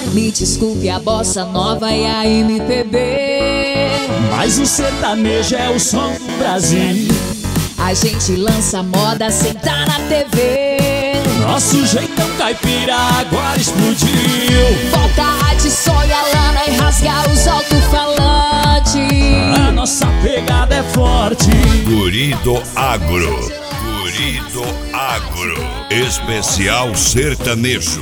Me desculpe a bossa nova e a MPB, mas o sertanejo é o som do Brasil. a gente lança moda sem tá na TV. Nosso jeitão caipira agora explodiu. Volta a de sonho, a lana e rasga os alto-falantes. A nossa pegada é forte. Guri do Agro. Guri do Agro. Especial sertanejo.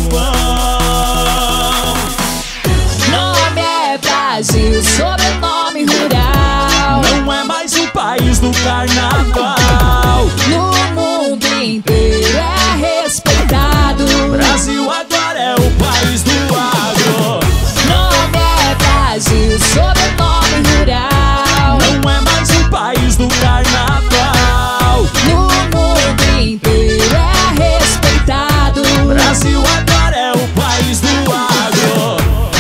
Nome é Brasil, sobrenome rural. Não é mais o país do carnaval. No mundo inteiro é respeitado. Brasil agora é o país do agro. Nome é Brasil, sobrenome rural. Não é mais o país do carnaval. No mundo inteiro é respeitado. Brasil agora é o país do agro.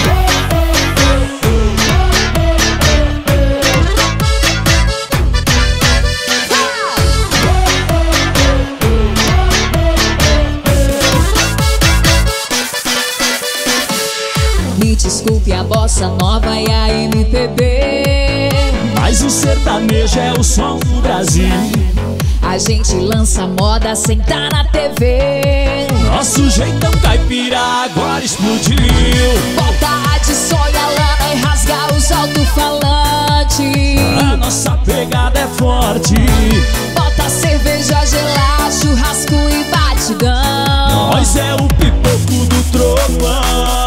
Me desculpe a bossa nova e a MPB, Mas o sertanejo é o som do Brasil. a gente lança moda sem tá na TV. Nosso jeitão caipira agora explodiu. Volta a de sonho, a lana e rasga os alto-falantes. A nossa pegada é forte. Bota cerveja gelada, churrasco e batidão. Nós é o pipoco do trovão.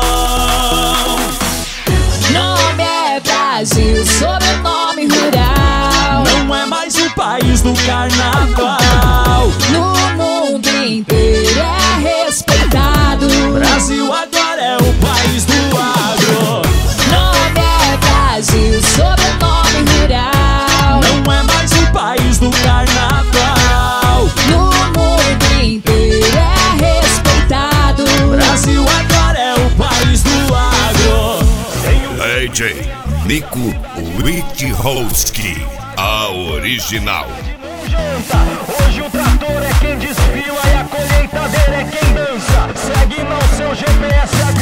Nome é Brasil, sobrenome rural. Não é mais o país do carnaval. No mundo inteiro é respeitado. Brasil agora é o país do agro. Nome é Brasil, sobrenome rural. Não é mais o país do carnaval. No mundo inteiro é respeitado. Brasil agora é o país do agro. DJ Nico Witchowski, a original. Hoje o trator é quem desfila e a colheitadeira é quem dança. Segue no seu GPS.